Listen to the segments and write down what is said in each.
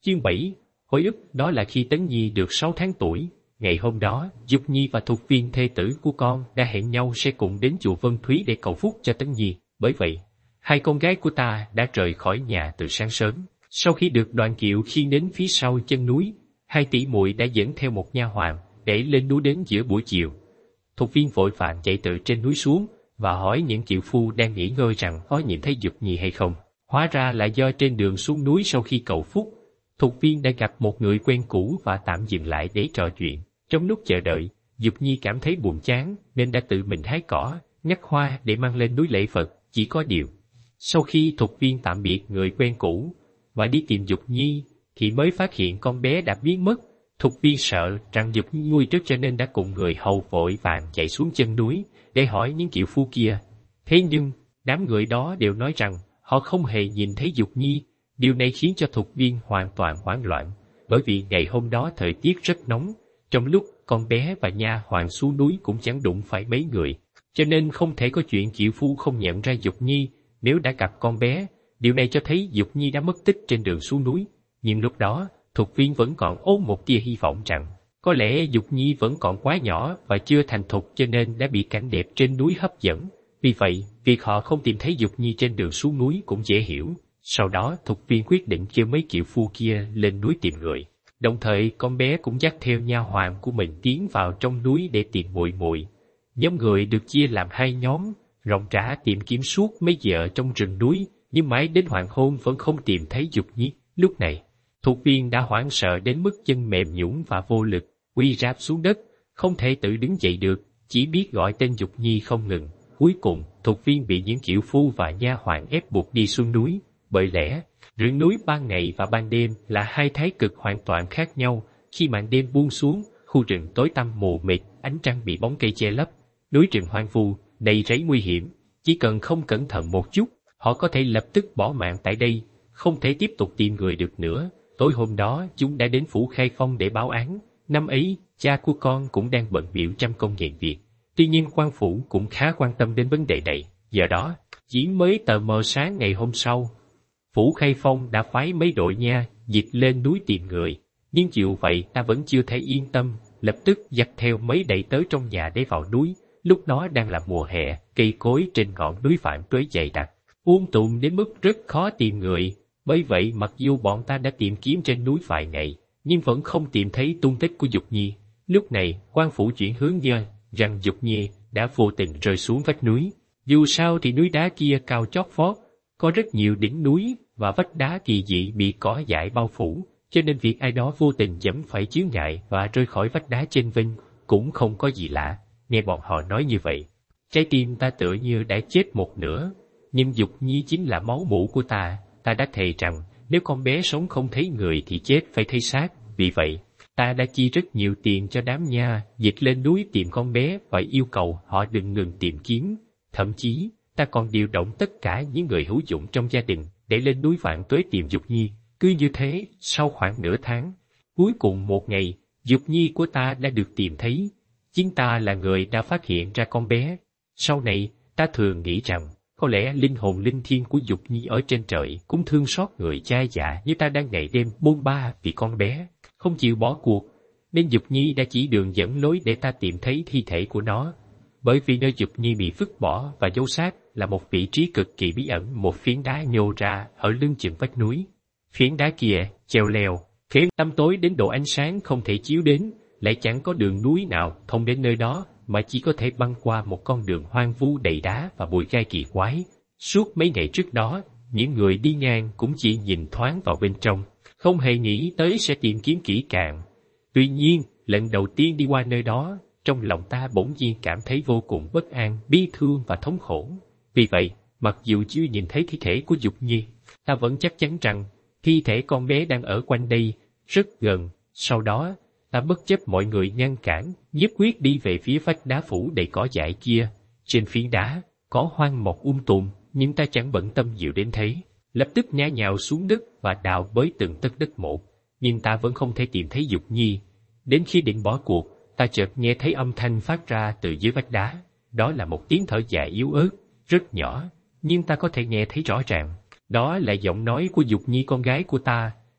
Chương 7. Hồi ức. Đó là khi Tấn Nhi được 6 tháng tuổi. Ngày hôm đó, Dục Nhi và Thục Viên thê tử của con đã hẹn nhau sẽ cùng đến chùa Vân Thúy để cầu phúc cho Tấn Nhi. Bởi vậy, hai con gái của ta đã rời khỏi nhà từ sáng sớm. Sau khi được đoàn kiệu khiêng đến phía sau chân núi, hai tỷ muội đã dẫn theo một nha hoàn để lên núi đến giữa buổi chiều. Thục Viên vội vàng chạy từ trên núi xuống và hỏi những kiệu phu đang nghỉ ngơi rằng có nhìn thấy Dục Nhi hay không. Hóa ra là do trên đường xuống núi sau khi cầu phúc, Thục Viên đã gặp một người quen cũ và tạm dừng lại để trò chuyện. Trong lúc chờ đợi, Dục Nhi cảm thấy buồn chán nên đã tự mình hái cỏ, ngắt hoa để mang lên núi lễ Phật. Chỉ có điều, sau khi Thục Viên tạm biệt người quen cũ và đi tìm Dục Nhi, thì mới phát hiện con bé đã biến mất. Thục Viên sợ rằng Dục Nhi nguy trước cho nên đã cùng người hầu vội vàng chạy xuống chân núi để hỏi những kiệu phu kia. Thế nhưng, đám người đó đều nói rằng họ không hề nhìn thấy Dục Nhi. Điều này khiến cho Thục Viên hoàn toàn hoảng loạn, bởi vì ngày hôm đó thời tiết rất nóng. Trong lúc con bé và nha hoàn xuống núi cũng chẳng đụng phải mấy người, cho nên không thể có chuyện kiệu phu không nhận ra Dục Nhi nếu đã gặp con bé. Điều này cho thấy Dục Nhi đã mất tích trên đường xuống núi. Nhưng lúc đó, Thục Viên vẫn còn ôm một tia hy vọng rằng có lẽ Dục Nhi vẫn còn quá nhỏ và chưa thành thục cho nên đã bị cảnh đẹp trên núi hấp dẫn. Vì vậy, việc họ không tìm thấy Dục Nhi trên đường xuống núi cũng dễ hiểu. Sau đó, Thục Viên quyết định kêu mấy kiệu phu kia lên núi tìm người. Đồng thời, con bé cũng dắt theo nha hoàn của mình tiến vào trong núi để tìm muội muội. Nhóm người được chia làm hai nhóm, ròng rã tìm kiếm suốt mấy giờ trong rừng núi, nhưng mãi đến hoàng hôn vẫn không tìm thấy Dục Nhi. Lúc này, Thục Viên đã hoảng sợ đến mức chân mềm nhũn và vô lực, quy rạp xuống đất, không thể tự đứng dậy được, chỉ biết gọi tên Dục Nhi không ngừng. Cuối cùng, Thục Viên bị những kiệu phu và nha hoàn ép buộc đi xuống núi. Bởi lẽ, rừng núi ban ngày và ban đêm là hai thái cực hoàn toàn khác nhau. Khi màn đêm buông xuống, khu rừng tối tăm mù mịt, ánh trăng bị bóng cây che lấp. Núi rừng hoang vu, đầy rẫy nguy hiểm. Chỉ cần không cẩn thận một chút, họ có thể lập tức bỏ mạng tại đây, không thể tiếp tục tìm người được nữa. Tối hôm đó, chúng đã đến phủ Khai Phong để báo án. Năm ấy, cha của con cũng đang bận bịu trăm công ngàn việc. Tuy nhiên quan phủ cũng khá quan tâm đến vấn đề này. Do đó, chỉ mới tờ mờ sáng ngày hôm sau, phủ Khai Phong đã phái mấy đội nha dịch lên núi tìm người. Nhưng chịu vậy ta vẫn chưa thể yên tâm, lập tức dắt theo mấy đầy tớ trong nhà để vào núi. Lúc đó đang là mùa hè, cây cối trên ngọn núi Vạn Tuế dày đặc, tùm đến mức rất khó tìm người. Bởi vậy mặc dù bọn ta đã tìm kiếm trên núi vài ngày, nhưng vẫn không tìm thấy tung tích của Dục Nhi. Lúc này, quan phủ chuyển hướng nhờ rằng Dục Nhi đã vô tình rơi xuống vách núi. Dù sao thì núi đá kia cao chót vót, có rất nhiều đỉnh núi và vách đá kỳ dị bị cỏ dại bao phủ, cho nên việc ai đó vô tình giẫm phải chướng ngại và rơi khỏi vách đá trên vinh cũng không có gì lạ. Nghe bọn họ nói như vậy, trái tim ta tựa như đã chết một nửa. Nhưng Dục Nhi chính là máu mủ của ta đã thề rằng nếu con bé sống không thấy người thì chết phải thấy xác. Vì vậy, ta đã chi rất nhiều tiền cho đám nha dịch lên núi tìm con bé và yêu cầu họ đừng ngừng tìm kiếm. Thậm chí, ta còn điều động tất cả những người hữu dụng trong gia đình để lên núi Vạn Tuế tìm Dục Nhi. Cứ như thế, sau khoảng nửa tháng, cuối cùng một ngày, Dục Nhi của ta đã được tìm thấy. Chính ta là người đã phát hiện ra con bé. Sau này, ta thường nghĩ rằng, có lẽ linh hồn linh thiêng của Dục Nhi ở trên trời cũng thương xót người cha già như ta đang ngày đêm bôn ba vì con bé, không chịu bỏ cuộc, nên Dục Nhi đã chỉ đường dẫn lối để ta tìm thấy thi thể của nó. Bởi vì nơi Dục Nhi bị vứt bỏ và giấu xác là một vị trí cực kỳ bí ẩn, một phiến đá nhô ra ở lưng chừng vách núi. Phiến đá kia treo leo, khiến tăm tối đến độ ánh sáng không thể chiếu đến, lại chẳng có đường núi nào thông đến nơi đó, mà chỉ có thể băng qua một con đường hoang vu đầy đá và bụi gai kỳ quái. Suốt mấy ngày trước đó, những người đi ngang cũng chỉ nhìn thoáng vào bên trong, không hề nghĩ tới sẽ tìm kiếm kỹ càng. Tuy nhiên, lần đầu tiên đi qua nơi đó, trong lòng ta bỗng nhiên cảm thấy vô cùng bất an, bi thương và thống khổ. Vì vậy, mặc dù chưa nhìn thấy thi thể của Dục Nhi, ta vẫn chắc chắn rằng thi thể con bé đang ở quanh đây, rất gần. Sau đó, ta bất chấp mọi người ngăn cản, nhất quyết đi về phía vách đá phủ đầy cỏ dại kia. Trên phiến đá, cỏ hoang mọc tùm, nhưng ta chẳng bận tâm nhiều đến thế. Lập tức ngã nhào xuống đất và đào bới từng tấc đất một. Nhưng ta vẫn không thể tìm thấy Dục Nhi. Đến khi định bỏ cuộc, ta chợt nghe thấy âm thanh phát ra từ dưới vách đá. Đó là một tiếng thở dài yếu ớt, rất nhỏ, nhưng ta có thể nghe thấy rõ ràng. Đó là giọng nói của Dục Nhi con gái của ta.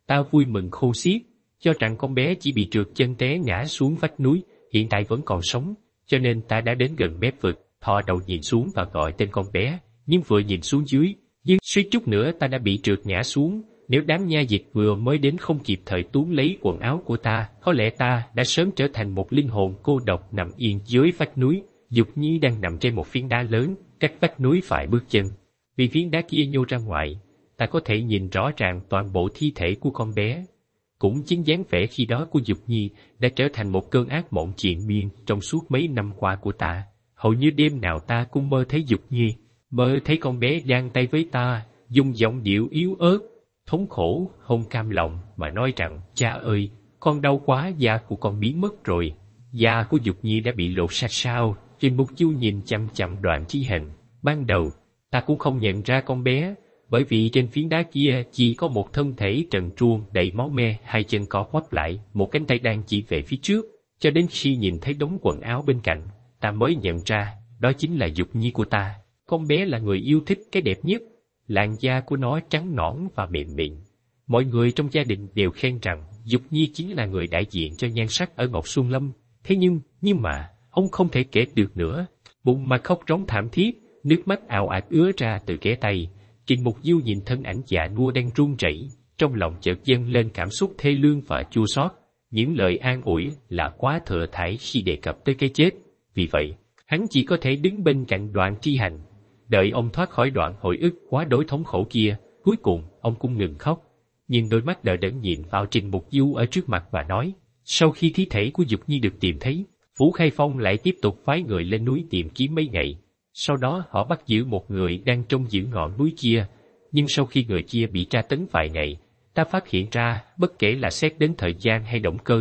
Ta vui mừng khôn xiết, cho rằng con bé chỉ bị trượt chân té ngã xuống vách núi, hiện tại vẫn còn sống, cho nên ta đã đến gần mép vực, thò đầu nhìn xuống và gọi tên con bé, nhưng vừa nhìn xuống dưới, suýt chút nữa ta đã bị trượt ngã xuống. Nếu đám nha dịch vừa mới đến không kịp thời túm lấy quần áo của ta, có lẽ ta đã sớm trở thành một linh hồn cô độc nằm yên dưới vách núi. Dục Nhi đang nằm trên một phiến đá lớn, cách vách núi phải bước chân. Vì phiến đá kia nhô ra ngoài, ta có thể nhìn rõ ràng toàn bộ thi thể của con bé. Cũng chính dáng vẻ khi đó của Dục Nhi đã trở thành một cơn ác mộng triền miên trong suốt mấy năm qua của ta. Hầu như đêm nào ta cũng mơ thấy Dục Nhi, mơ thấy con bé giang tay với ta, dùng giọng điệu yếu ớt, thống khổ, không cam lòng mà nói rằng: cha ơi, con đau quá, da của con biến mất rồi. Da của Dục Nhi đã bị lột sạch sao? Trình Mục Du nhìn chằm chằm Đoạn Chi Hành. Ban đầu, ta cũng không nhận ra con bé, bởi vì trên phiến đá kia chỉ có một thân thể trần truồng đầy máu me, hai chân co quắp lại, một cánh tay đang chỉ về phía trước. Cho đến khi nhìn thấy đống quần áo bên cạnh, ta mới nhận ra, đó chính là Dục Nhi của ta. Con bé là người yêu thích cái đẹp nhất. Làn da của nó trắng nõn và mềm mịn. Mọi người trong gia đình đều khen rằng Dục Nhi chính là người đại diện cho nhan sắc ở Ngọc Xuân Lâm. Thế nhưng mà, ông không thể kể được nữa. Bụng mà khóc rống thảm thiết, nước mắt ào ạt ứa ra từ kẽ tay. Trình Mục Du nhìn thân ảnh già nua đang run rẩy, trong lòng chợt dâng lên cảm xúc thê lương và chua xót. Những lời an ủi là quá thừa thãi khi đề cập tới cái chết. Vì vậy, hắn chỉ có thể đứng bên cạnh Đoạn Chi Hành, đợi ông thoát khỏi đoạn hồi ức quá đối thống khổ kia. Cuối cùng, ông cũng ngừng khóc, nhưng đôi mắt đờ đẫn nhìn vào Trình Mục Du ở trước mặt và nói: sau khi thi thể của Dục Nhi được tìm thấy, Vũ Khai Phong lại tiếp tục phái người lên núi tìm kiếm mấy ngày. Sau đó họ bắt giữ một người đang trông giữ ngọn núi kia, nhưng sau khi người kia bị tra tấn vài ngày, ta phát hiện ra, bất kể là xét đến thời gian hay động cơ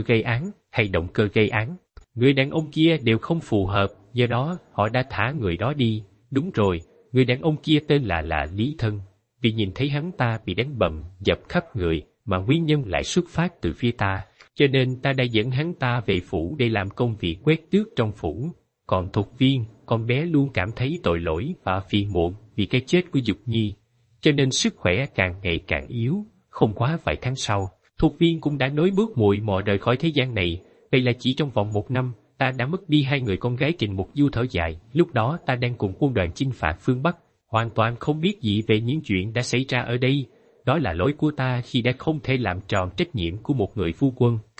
gây án, người đàn ông kia đều không phù hợp, do đó họ đã thả người đó đi. Đúng rồi, người đàn ông kia tên là Lý Thân. Vì nhìn thấy hắn ta bị đánh bầm, dập khắp người, mà nguyên nhân lại xuất phát từ phía ta, cho nên ta đã dẫn hắn ta về phủ để làm công việc quét tước trong phủ. Còn Thục Viên, con bé luôn cảm thấy tội lỗi và phiền muộn vì cái chết của Dục Nhi, cho nên sức khỏe càng ngày càng yếu. Không quá vài tháng sau, Thục Viên cũng đã nối bước muội mò rời khỏi thế gian này. Vậy là chỉ trong vòng 1 năm, ta đã mất đi 2 người con gái. Trình Mục Du thở dài. Lúc đó ta đang cùng quân đoàn chinh phạt phương Bắc, hoàn toàn không biết gì về những chuyện đã xảy ra ở đây. Đó là lỗi của ta khi đã không thể làm tròn trách nhiệm của một người phu quân.